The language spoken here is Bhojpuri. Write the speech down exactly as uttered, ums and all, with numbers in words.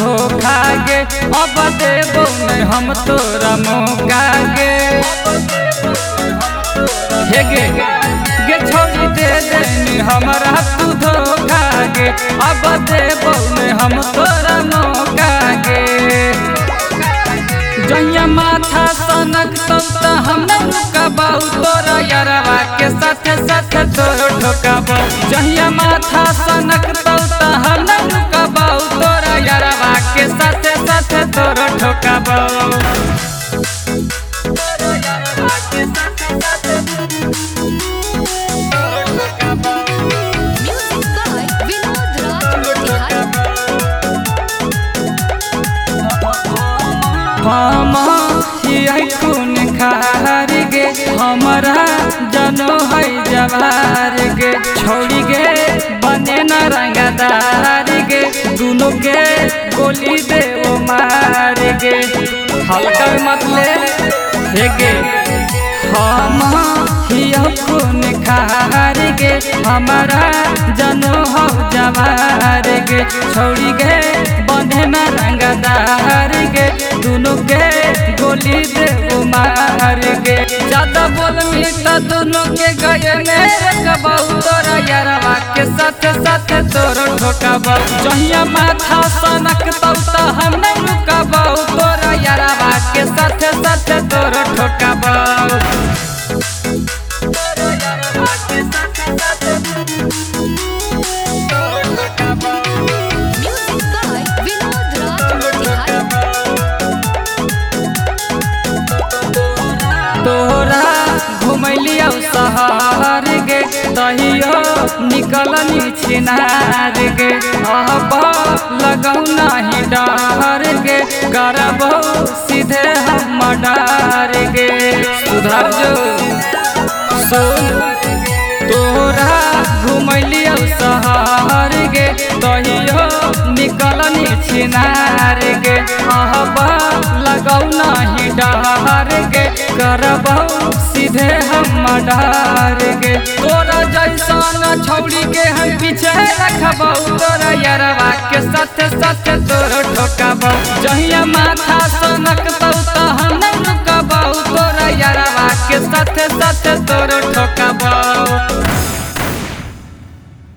धोखा गे, अब देबो नहीं हम तोरा मौका गे। हे गे गे छोड़ी दे देनी हमरा तू धोखा गे, अब देबो नहीं हम तोरा मौका गे। जहिया माथा सनक तो हम रुकबौ तोरा यारवा के साथे साथे तोर ठोकबौ। जहिया माथा सनक तो हम रुकबौ तोरा यारवा के साथे साथे तोर ठोकबौ। हम खून खार गे, हमारा जनो है जवार गे। छोड़ी गे बने न रंगदार गे, दोनों के गोली दे वो मार गे। हल्का मत ले हे गे, हम खून खार गे, हमारा जनो हो जवार गे। छोड़ी गे बने न रंगदार गे, दोनों के गोली दे वो मार गे। ज्यादा बोलमी तो दोनों के गए मेरे कबौ तोरा यारवा के साथे साथे तोर ठोकबौ। जहिया माथा सनक तो हम नहीं रुकबौ तोरा यारवा के साथे साथे तोर ठोकबौ। तोरा घुमैलियो शहर गे, तहियो निकलनी छिनार गे। अब लगौ नहीं डर गे, करबौ सीधे हम डर गे। सुधर जो सुन, तोरा घुमैलियो शहर गे, तहियो निकलनी छिनार गे। अब लगौ नहीं डर गे, करबौ सीधे हम डर गे। तोरा जैसन छौड़ी के हम पीछे रखबौ तोरा यारवा के साथे साथे तोर ठोकबौ। जहिया माथा सनक तो हम नहीं रुकबौ तोरा यारवा के साथे साथे तोर ठोकबौ।